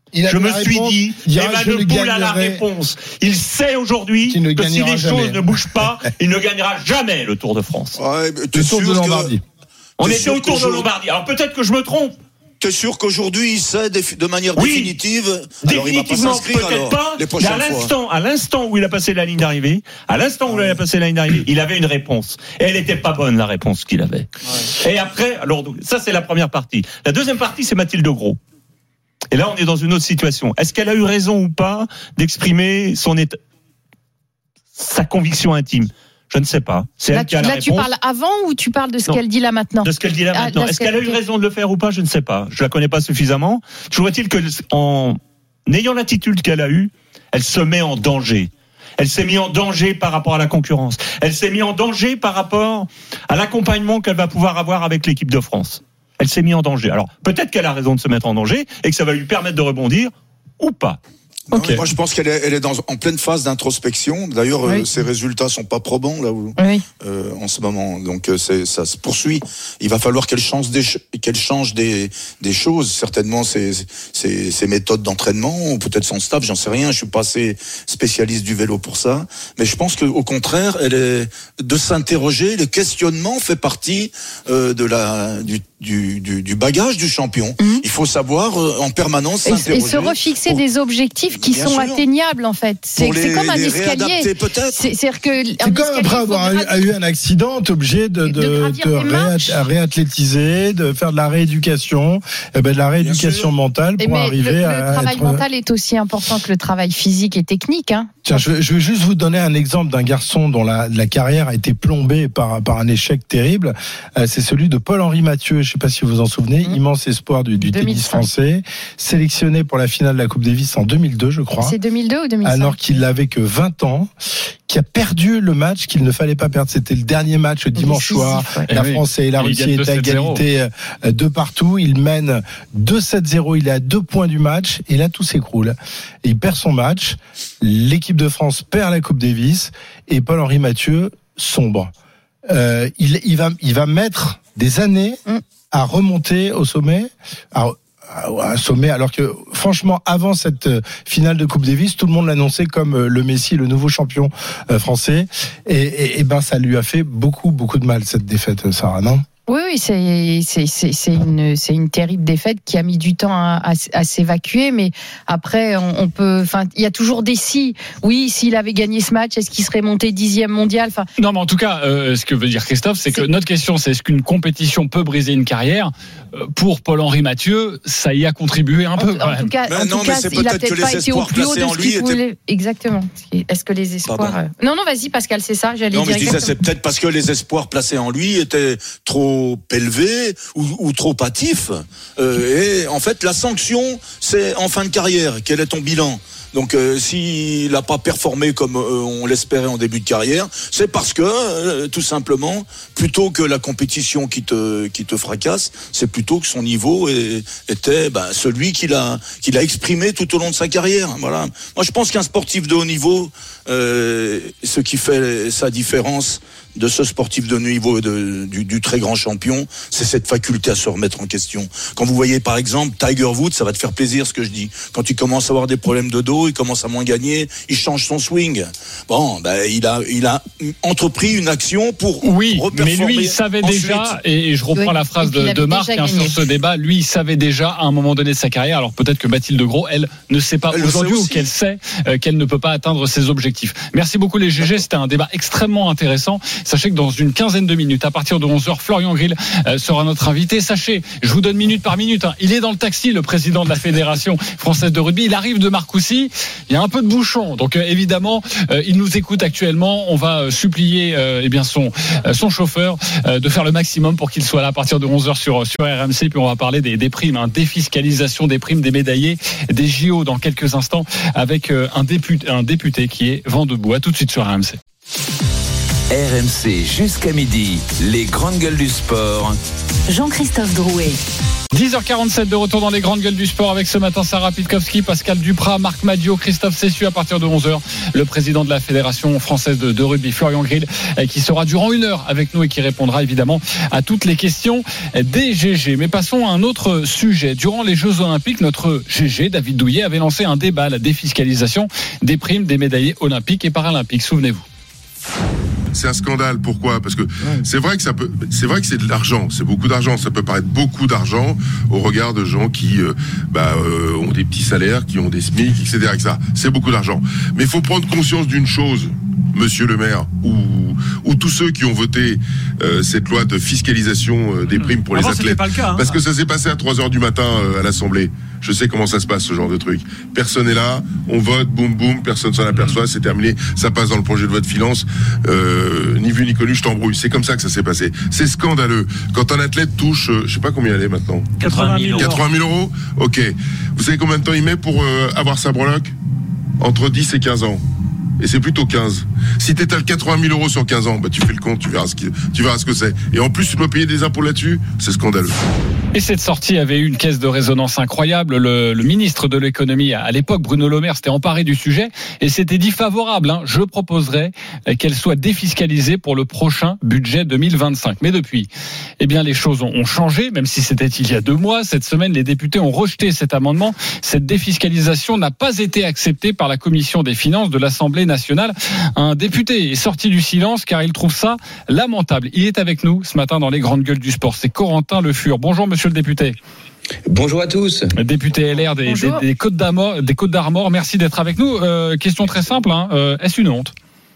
Je me suis dit, Evenepoel a la réponse. Il sait aujourd'hui que si les choses ne bougent pas, il ne gagnera jamais le Tour de France. Ouais, le Tour de Lombardie. On était au Tour de Lombardie. Alors peut-être que je me trompe. T'es sûr qu'aujourd'hui il sait de manière définitive? Alors, définitivement, peut-être pas. Mais à l'instant où il a passé la ligne d'arrivée, il avait une réponse. Et elle n'était pas bonne, la réponse qu'il avait. Ouais. Et après, alors, ça c'est la première partie. La deuxième partie, c'est Mathilde Gros. Et là, on est dans une autre situation. Est-ce qu'elle a eu raison ou pas d'exprimer sa conviction intime? Je ne sais pas. C'est elle qui a la réponse. Tu parles avant ou tu parles de ce qu'elle dit là maintenant? De ce qu'elle dit là maintenant. Est-ce qu'elle a eu raison de le faire ou pas? Je ne sais pas. Je la connais pas suffisamment. Toujours est-il que, en ayant l'attitude qu'elle a eue, elle se met en danger. Elle s'est mise en danger par rapport à la concurrence. Elle s'est mise en danger par rapport à l'accompagnement qu'elle va pouvoir avoir avec l'équipe de France. Elle s'est mise en danger. Alors, peut-être qu'elle a raison de se mettre en danger et que ça va lui permettre de rebondir ou pas. Okay. Moi, je pense qu'elle est en pleine phase d'introspection. D'ailleurs, ses résultats sont pas probants là où, en ce moment. Donc, ça se poursuit. Il va falloir qu'elle change des choses. Certainement, ses méthodes d'entraînement, ou peut-être son staff. J'en sais rien. Je suis pas assez spécialiste du vélo pour ça. Mais je pense qu'au contraire, elle est de s'interroger. Le questionnement fait partie du bagage du champion. Il faut savoir en permanence s'interroger. Et se refixer des objectifs qui sont atteignables en fait. C'est comme un escalier. C'est comme après avoir eu un accident, t'es obligé de réathlétiser, de faire de la rééducation, de la rééducation mentale pour arriver à. Le travail mental est aussi important que le travail physique et technique. Hein. Tiens, je vais juste vous donner un exemple d'un garçon dont la carrière a été plombée par un échec terrible. C'est celui de Paul-Henri Mathieu. Je ne sais pas si vous vous en souvenez, immense espoir du tennis français, sélectionné pour la finale de la Coupe Davis en 2002, je crois. C'est 2002 ou 2005? Alors qu'il n'avait que 20 ans, qui a perdu le match qu'il ne fallait pas perdre. C'était le dernier match dimanche soir. La France et la Russie étaient à égalité de partout. Il mène 2-7-0. Il est à 2 points du match. Et là, tout s'écroule. Et il perd son match. L'équipe de France perd la Coupe Davis. Et Paul-Henri Mathieu sombre. Il va mettre des années à remonter au sommet. Un sommet, alors que franchement avant cette finale de Coupe Davis, tout le monde l'annonçait comme le Messi, le nouveau champion français, et ben ça lui a fait beaucoup de mal cette défaite, Sarah, non? Oui, c'est une terrible défaite qui a mis du temps à s'évacuer, mais après on peut, enfin il y a toujours des si. Oui, s'il avait gagné ce match, est-ce qu'il serait monté 10e mondial? Enfin. Non, mais en tout cas, ce que veut dire Christophe, c'est que notre question, c'est est-ce qu'une compétition peut briser une carrière? Pour Paul-Henri Mathieu, ça y a contribué un peu. En tout cas, il a peut-être pas été au plus haut de ce qu'il voulait. Exactement. Est-ce que les espoirs Non, vas-y Pascal, c'est ça. J'allais dire. Je disais, c'est peut-être parce que les espoirs placés en lui étaient trop élevé ou trop hâtif. Et en fait, la sanction, c'est en fin de carrière. Quel est ton bilan? Donc s'il n'a pas performé comme on l'espérait en début de carrière, c'est parce que tout simplement, plutôt que la compétition qui te fracasse, c'est plutôt que son niveau était celui qu'il a exprimé tout au long de sa carrière. Voilà. Moi, je pense qu'un sportif de haut niveau, ce qui fait sa différence de ce sportif de niveau du très grand champion, c'est cette faculté à se remettre en question. Quand vous voyez par exemple Tiger Woods, ça va te faire plaisir ce que je dis. Quand il commence à avoir des problèmes de dos, il commence à moins gagner, il change son swing. Bon, il a entrepris une action pour reperformer. Mais lui il savait déjà, et je reprends la phrase de Marc sur ce débat, lui il savait déjà à un moment donné de sa carrière. Alors peut-être que Mathilde Gros, elle ne sait pas aujourd'hui, ou qu'elle sait qu'elle ne peut pas atteindre ses objectifs. Merci beaucoup les GG, c'était un débat extrêmement intéressant. Sachez que dans une quinzaine de minutes, à partir de 11h, Florian Grill sera notre invité. Sachez, je vous donne minute par minute, il est dans le taxi, le président de la Fédération française de rugby. Il arrive de Marcoussis, il y a un peu de bouchon. Donc évidemment, il nous écoute actuellement. On va supplier son chauffeur de faire le maximum pour qu'il soit là à partir de 11h sur RMC. Puis on va parler des primes, défiscalisation des primes des médaillés des JO dans quelques instants avec un député qui est vent debout. À tout de suite sur RMC. RMC jusqu'à midi, les grandes gueules du sport. Jean-Christophe Drouet. 10h47 de retour dans les grandes gueules du sport avec ce matin Sarah Pitkowski, Pascal Duprat, Marc Madiot, Christophe Cessieux. À partir de 11h, le président de la Fédération française de rugby, Florian Grill, qui sera durant 1 heure avec nous et qui répondra évidemment à toutes les questions des GG. Mais passons à un autre sujet. Durant les Jeux Olympiques, notre GG, David Douillet, avait lancé un débat, la défiscalisation des primes des médaillés olympiques et paralympiques. Souvenez-vous. C'est un scandale. Pourquoi ? Parce que c'est vrai que c'est de l'argent. C'est beaucoup d'argent. Ça peut paraître beaucoup d'argent au regard de gens qui ont des petits salaires, qui ont des SMIC, etc. C'est beaucoup d'argent. Mais il faut prendre conscience d'une chose, Monsieur le maire, ou tous ceux qui ont voté cette loi de fiscalisation des primes pour les athlètes. Pas le cas, parce que ça s'est passé à 3h du matin à l'Assemblée. Je sais comment ça se passe, ce genre de truc. Personne n'est là, on vote, boum boum, personne s'en aperçoit, c'est terminé, ça passe dans le projet de loi de finances, ni vu ni connu, je t'embrouille. C'est comme ça que ça s'est passé. C'est scandaleux. Quand un athlète touche, je sais pas combien elle est maintenant. 80 000 euros. Ok. Vous savez combien de temps il met pour avoir sa breloque ? Entre 10 et 15 ans. Et c'est plutôt 15. Si t'étales 80 000 euros sur 15 ans, bah tu fais le compte, tu verras ce que c'est. Et en plus, tu dois payer des impôts là-dessus, c'est scandaleux. Et cette sortie avait eu une caisse de résonance incroyable. Le ministre de l'économie à l'époque, Bruno Le Maire, s'était emparé du sujet et s'était dit favorable. Je proposerais qu'elle soit défiscalisée pour le prochain budget 2025. Mais depuis, les choses ont changé, même si c'était il y a 2 mois. Cette semaine, les députés ont rejeté cet amendement. Cette défiscalisation n'a pas été acceptée par la commission des finances de l'Assemblée nationale. Un député est sorti du silence car il trouve ça lamentable. Il est avec nous ce matin dans les grandes gueules du sport. C'est Corentin Le Fur. Bonjour monsieur le député. Bonjour à tous. Député LR des Côtes d'Armor, merci d'être avec nous. Question très simple, est-ce une honte ?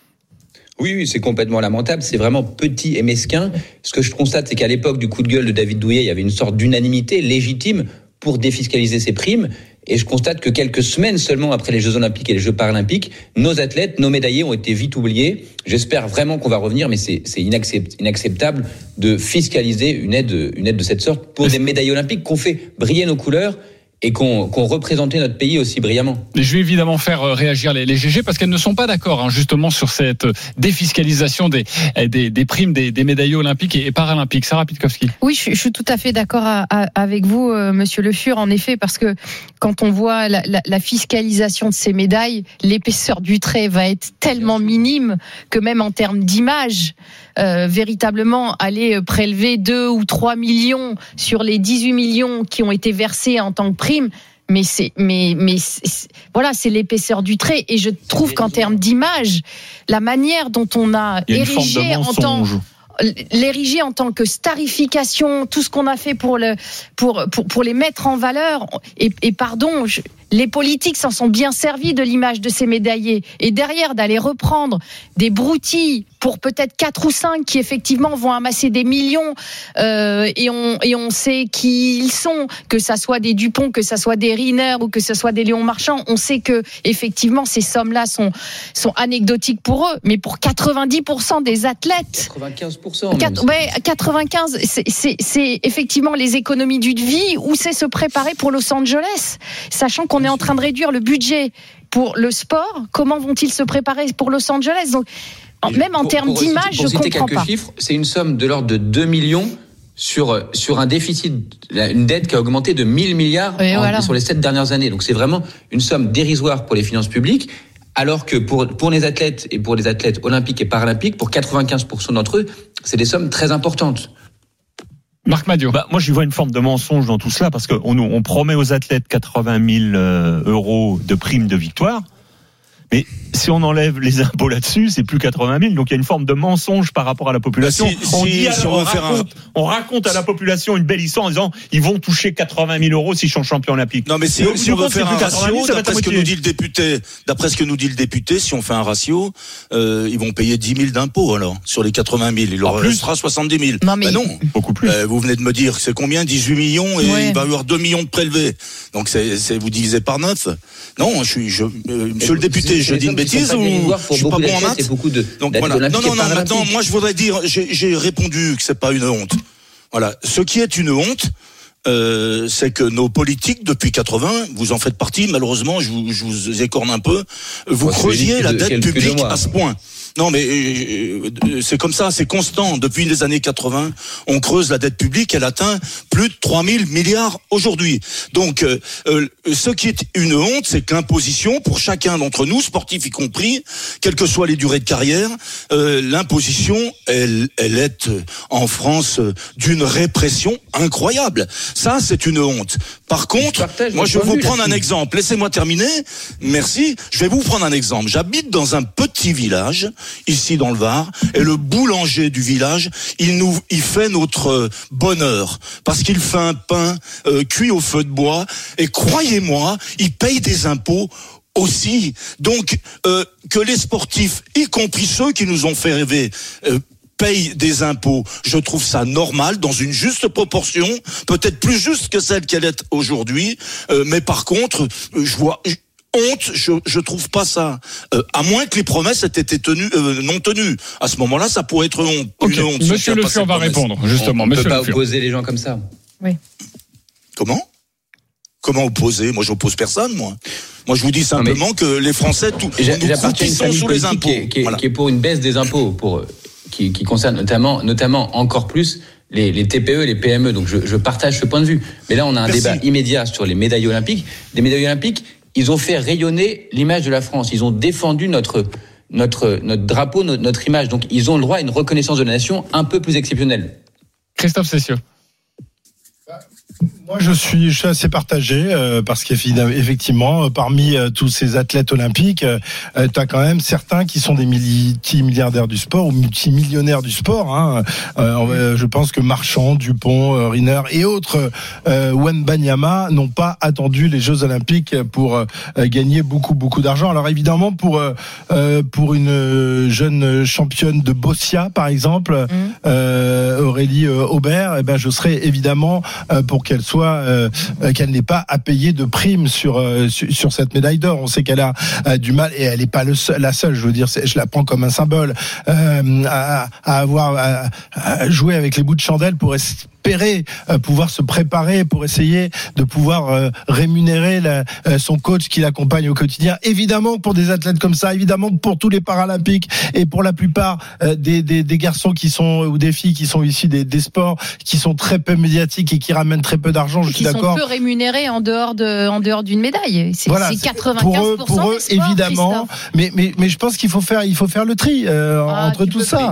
Oui, c'est complètement lamentable, c'est vraiment petit et mesquin. Ce que je constate, c'est qu'à l'époque du coup de gueule de David Douillet, il y avait une sorte d'unanimité légitime pour défiscaliser ces primes. Et je constate que quelques semaines seulement après les Jeux Olympiques et les Jeux Paralympiques, nos athlètes, nos médaillés ont été vite oubliés. J'espère vraiment qu'on va revenir, mais c'est inacceptable de fiscaliser une aide de cette sorte pour des médaillés olympiques qu'on fait briller nos couleurs et qu'on représentait notre pays aussi brillamment. Je vais évidemment faire réagir les GG parce qu'elles ne sont pas d'accord justement sur cette défiscalisation des primes des médaillés olympiques et paralympiques. Sarah Pitkowski. Oui, je suis tout à fait d'accord avec vous, monsieur Le Fur, en effet, parce que quand on voit la fiscalisation de ces médailles, l'épaisseur du trait va être tellement minime que même en termes d'image, véritablement aller prélever 2 ou 3 millions sur les 18 millions qui ont été versés en tant que prime, voilà, c'est l'épaisseur du trait. Et je trouve qu'en termes d'image, la manière dont on a érigé en tant que starification, tout ce qu'on a fait pour les mettre en valeur, les politiques s'en sont bien servis de l'image de ces médaillés. Et derrière, d'aller reprendre des broutilles pour peut-être 4 ou 5 qui effectivement vont amasser des millions, et on sait qui ils sont, que ça soit des Dupont, que ça soit des Riner ou que ce soit des Léon Marchand, on sait que effectivement ces sommes-là sont anecdotiques pour eux, mais pour 90% des athlètes, 95%. 95, c'est effectivement les économies d'une vie ou c'est se préparer pour Los Angeles, sachant qu'on est en train de réduire le budget pour le sport. Comment vont-ils se préparer pour Los Angeles ? Donc, même en termes d'image, je comprends pas. Pour citer quelques chiffres, c'est une somme de l'ordre de 2 millions sur un déficit, une dette qui a augmenté de 1000 milliards sur les 7 dernières années. Donc c'est vraiment une somme dérisoire pour les finances publiques, alors que pour les athlètes et pour les athlètes olympiques et paralympiques, pour 95% d'entre eux, c'est des sommes très importantes. Marc Madiot. Moi, j'y vois une forme de mensonge dans tout cela, parce qu'on promet aux athlètes 80 000 euros de prime de victoire. Mais si on enlève les impôts là-dessus, c'est plus 80 000. Donc il y a une forme de mensonge par rapport à la population. On raconte à la population une belle histoire en disant ils vont toucher 80 000 euros s'ils sont champions olympiques. Non, mais si on veut faire un ratio, d'après ce que nous dit le député, si on fait un ratio, ils vont payer 10 000 d'impôts alors sur les 80 000. Il leur restera 70 000. Non, mais non, beaucoup plus. Vous venez de me dire c'est combien, 18 millions et il va y avoir 2 millions de prélevés. Donc vous divisez par 9. Non, monsieur le député, je dis une bêtise ou je suis pas bon en maths. Donc voilà. Non, maintenant, moi je voudrais dire, j'ai répondu que c'est pas une honte. Voilà. Ce qui est une honte, c'est que nos politiques depuis 80, vous en faites partie, malheureusement, je vous écorne un peu, vous creusiez la dette publique à ce point. Non, mais c'est comme ça, c'est constant. Depuis les années 80, on creuse la dette publique, elle atteint plus de 3 000 milliards aujourd'hui. Donc, ce qui est une honte, c'est que l'imposition, pour chacun d'entre nous, sportifs y compris, quelles que soient les durées de carrière, l'imposition, elle est en France d'une répression incroyable. Ça, c'est une honte. Par contre, moi, je vais vous prendre un exemple. Laissez-moi terminer. Merci. Je vais vous prendre un exemple. J'habite dans un petit village, ici dans le Var, et le boulanger du village, il fait notre bonheur, parce qu'il fait un pain cuit au feu de bois, et croyez-moi, il paye des impôts aussi. Donc, que les sportifs, y compris ceux qui nous ont fait rêver, payent des impôts, je trouve ça normal, dans une juste proportion, peut-être plus juste que celle qu'elle est aujourd'hui, mais par contre, je vois honte, je trouve pas ça. À moins que les promesses aient été tenues, non tenues. À ce moment-là, ça pourrait être une honte. Monsieur Le Fur va répondre, justement. On ne peut pas opposer les gens comme ça. Oui. Comment opposer? Moi, j'oppose personne, moi. Moi, je vous dis simplement que les Français, j'appartiens à une famille sous les politique impôts. qui est pour une baisse des impôts, qui concerne notamment encore plus les TPE, les PME. Donc, je partage ce point de vue. Mais là, on a un débat immédiat sur les médailles olympiques. Des médailles olympiques, ils ont fait rayonner l'image de la France. Ils ont défendu notre drapeau, notre image. Donc, ils ont le droit à une reconnaissance de la nation un peu plus exceptionnelle. Christophe Cessieux. Moi, je suis assez partagé parce qu'effectivement, parmi tous ces athlètes olympiques, tu as quand même certains qui sont des multimilliardaires du sport ou multimillionnaires du sport. Hein. Je pense que Marchand, Dupont, Riner et autres Wembanyama n'ont pas attendu les Jeux Olympiques pour gagner beaucoup d'argent. Alors évidemment, pour une jeune championne de Bossia, par exemple, Aurélie Aubert, je serais évidemment pour qu'elle qu'elle n'ait pas à payer de prime sur cette médaille d'or. On sait qu'elle a du mal, et elle n'est pas la seule. Je veux dire, je la prends comme un symbole à avoir à jouer avec les bouts de chandelle pour espérer pouvoir se préparer, pour essayer de pouvoir rémunérer son coach qui l'accompagne au quotidien. Évidemment, pour des athlètes comme ça, évidemment pour tous les Paralympiques et pour la plupart des garçons qui sont, ou des filles qui sont issus des sports qui sont très peu médiatiques et qui ramènent très peu d'argent, je suis d'accord. Qui sont peu rémunérés en dehors d'une médaille. C'est 95% pour eux des sports, évidemment. Mais je pense qu'il faut faire le tri entre tout ça.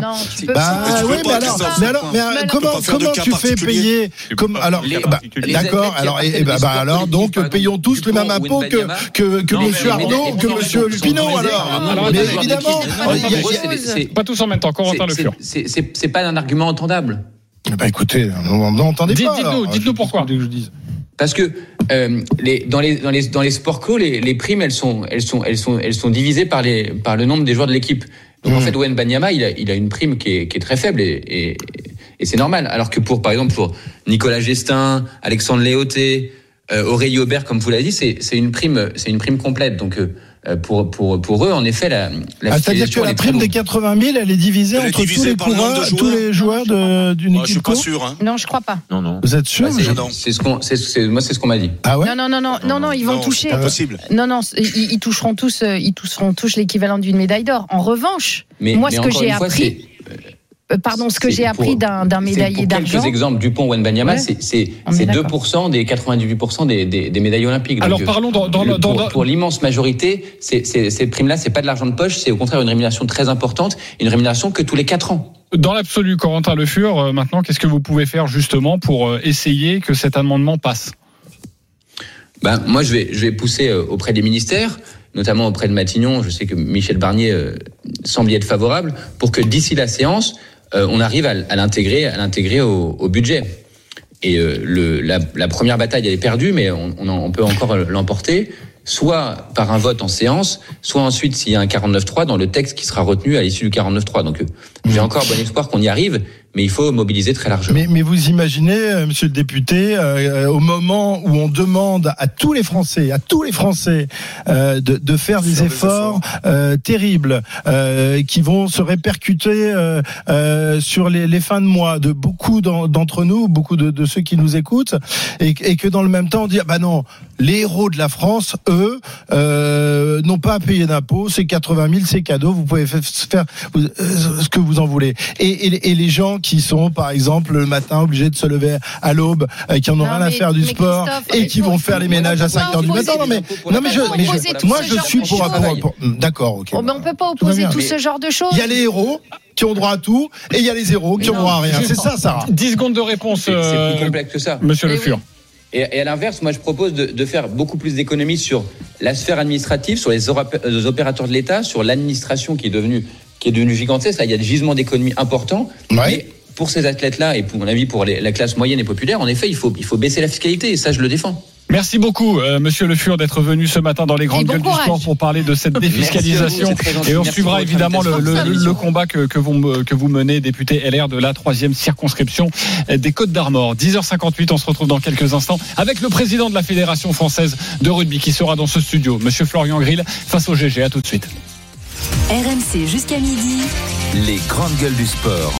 Comment tu fais payer d'accord. Alors donc payons tous le même impôt que Monsieur Arnaud, que Monsieur Lupino. Alors, mais évidemment, pas tous en même temps. Corentin Le Fur. C'est pas un argument entendable. Écoutez, n'entendez pas. Dites-nous pourquoi. Parce que dans les sports co, les primes elles sont divisées par le nombre des joueurs de l'équipe. Donc en fait, Wembanyama, il a une prime qui est très faible et c'est normal. Alors que par exemple pour Nicolas Gestin, Alexandre Léoté, Aurélie Aubert, comme vous l'avez dit, c'est une prime complète. Donc pour eux, en effet, c'est-à-dire que la prime des 80 000, elle est divisée entre tous les coureurs, tous les joueurs d'une équipe. Je suis pas sûr. Hein. Non, je crois pas. Non. Vous êtes sûr? C'est ce qu'on m'a dit. Ah ouais? Non, ils vont toucher. C'est pas possible. Non, ils toucheront tous l'équivalent d'une médaille d'or. En revanche, ce que j'ai appris. Ce que j'ai appris d'un médaillé d'argent. Quelques exemples, Dupont, Wembanyama, c'est 2% des 98% des médailles olympiques. Alors parlons pour l'immense majorité, ces primes-là, c'est pas de l'argent de poche, c'est au contraire une rémunération très importante, une rémunération que tous les 4 ans. Dans l'absolu, Corentin Le Fur, maintenant, qu'est-ce que vous pouvez faire justement pour essayer que cet amendement passe? Moi, je vais pousser auprès des ministères, notamment auprès de Matignon. Je sais que Michel Barnier semble y être favorable, pour que d'ici la séance, on arrive à l'intégrer au budget. Et la première bataille, elle est perdue, mais on peut encore l'emporter, soit par un vote en séance, soit ensuite, s'il y a un 49.3, dans le texte qui sera retenu à l'issue du 49.3. Donc, j'ai encore bon espoir qu'on y arrive, mais il faut mobiliser très largement. Mais vous imaginez, monsieur le député, au moment où on demande à tous les Français de faire des efforts terribles qui vont se répercuter sur les fins de mois de beaucoup d'entre nous, beaucoup de ceux qui nous écoutent, et que dans le même temps on dit non, les héros de la France, eux, n'ont pas à payer d'impôts, c'est 80 000, c'est cadeau, vous pouvez faire ce que vous en voulez. Et les gens qui sont, par exemple, le matin obligés de se lever à l'aube, qui en ont rien à faire du sport et qui vont faire les ménages à 5 heures du matin. Moi, je suis pour. D'accord, ok. On peut pas opposer tout ce genre de choses. Il y a les héros qui ont droit à tout et il y a les zéros qui ont droit à rien. C'est ça, Sarah. 10 secondes de réponse. C'est plus complexe que ça. Monsieur Le Fur. Et à l'inverse, moi je propose de faire beaucoup plus d'économies sur la sphère administrative, sur les opérateurs de l'État, sur l'administration qui est devenue gigantesque. Là, il y a des gisements d'économies importants. Mais pour ces athlètes-là, et pour mon avis pour la classe moyenne et populaire, en effet, il faut baisser la fiscalité. Et ça, je le défends. Merci beaucoup, Monsieur Le Fur, d'être venu ce matin dans les grandes gueules du sport pour parler de cette défiscalisation. Et on suivra évidemment le combat que vous menez, député LR de la 3e circonscription des Côtes-d'Armor. 10h58, on se retrouve dans quelques instants avec le président de la Fédération française de rugby qui sera dans ce studio, Monsieur Florian Grill, face au GG. À tout de suite. RMC jusqu'à midi. Les grandes gueules du sport.